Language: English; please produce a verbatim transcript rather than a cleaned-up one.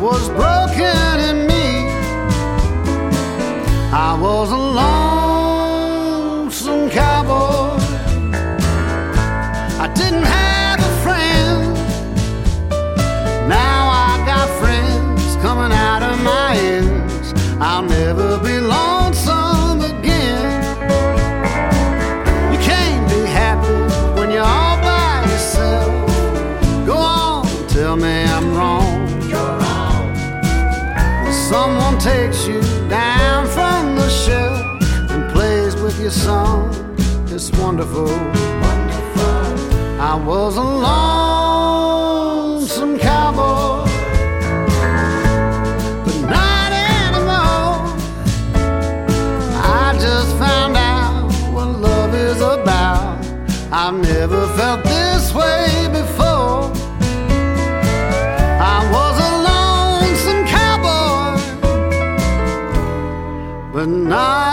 was broken in me. I was a lonesome cowboy. I didn't have a friend. Now I got friends coming out of my ears. I'll never be lonesome again. You can't be happy when you're all by yourself. Go on, tell me I'm wrong. You're wrong. When someone takes you down from the shelf and plays with your song, it's wonderful. Wonderful. I was a lonesome cowboy, but not anymore. I just found out what love is about. I've never felt this way before. I was a lonesome cowboy, but not